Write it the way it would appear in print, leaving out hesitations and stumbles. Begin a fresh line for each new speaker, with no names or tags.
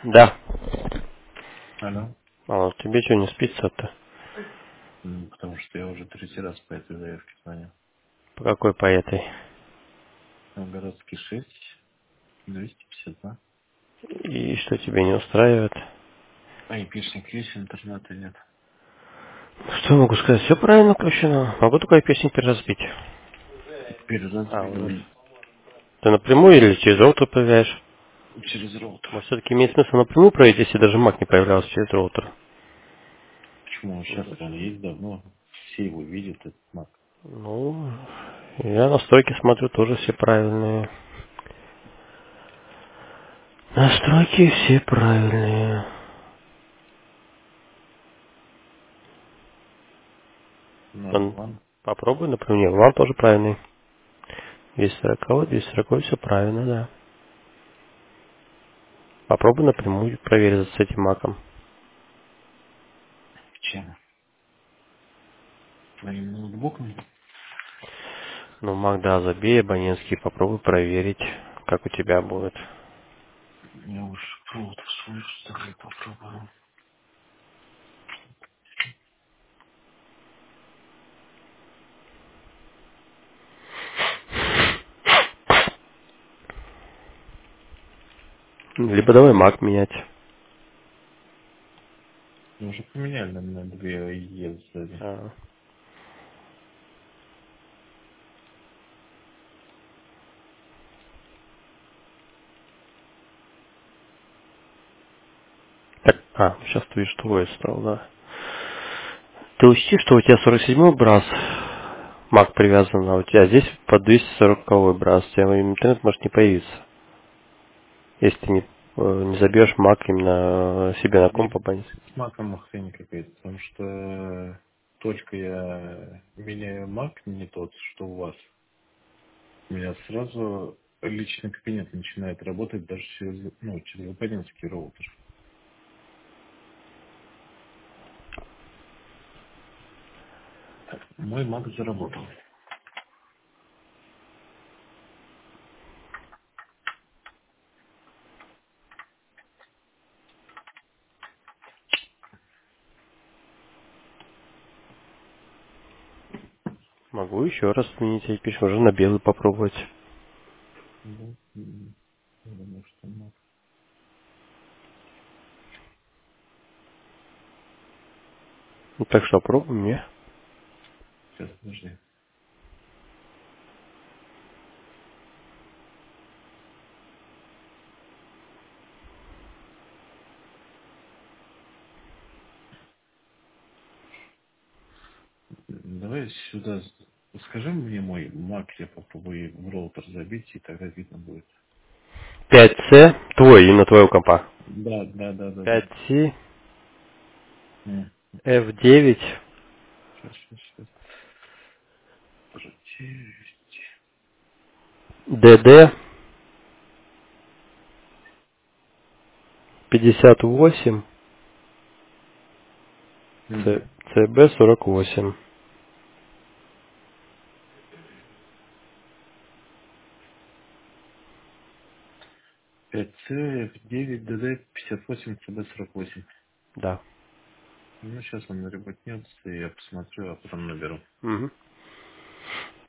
Да.
Алло.
А тебе что, не спится-то?
Потому что я уже третий раз по этой заявке звоню.
По какой по этой?
Новгородский 6, 252.
И что тебе не устраивает?
Айпишник есть, интернета нет.
Что могу сказать? Все правильно включено. Могу только песню переразбить. А, уже.
Переразбили
Ты напрямую или через роутер проверяешь?
через роутер.
Может, все-таки имеет смысл напрямую проверить, если даже Mac не появлялся через роутер?
Почему сейчас он есть давно? Все его видят, этот Mac.
Ну, я настройки смотрю, тоже все правильные. Настройки все правильные.
На
Вон,
One.
попробуй, например. Нет, вам тоже правильный. 240, 240, все правильно, да. Попробуй напрямую проверить с этим маком.
Чем? Твоим ноутбуком?
Ну, Мак, да, забей абонентский, попробуй проверить, как у тебя будет.
Я уж провод всунул, давай попробуем.
Либо давай Мак менять.
Мы уже поменяли на 2 сзади.
А, так, сейчас ты видишь, твой стал, да. Ты учти, что у тебя 47-й брас, Мак привязан, а у тебя здесь под 240-й брас. У тебя интернет может не появиться, если ты не забьешь Мак именно себе на комп абонентский.
С маком хрень какая-то, потому что только я меняю мак не тот, что у вас. У меня сразу личный кабинет начинает работать даже через абонентский роутер. Мой мак заработал.
Могу еще раз сменить IP, уже на белый попробовать.
Да, я думаю, что мак.
Ну так что, пробуй мне.
Сейчас, подожди. Давай сюда. Скажи мне мой мак, я попробую в роутер забить, и тогда видно будет.
5C, твой, именно твоего компа.
Да, да, да, да, да.
5C, F9,
Сейчас. Подожди.
DD, 58, CB 48.
5C, F9, DD, 58, CB48.
Да.
Ну, сейчас он работнется, и я посмотрю, а потом наберу.
Мгм.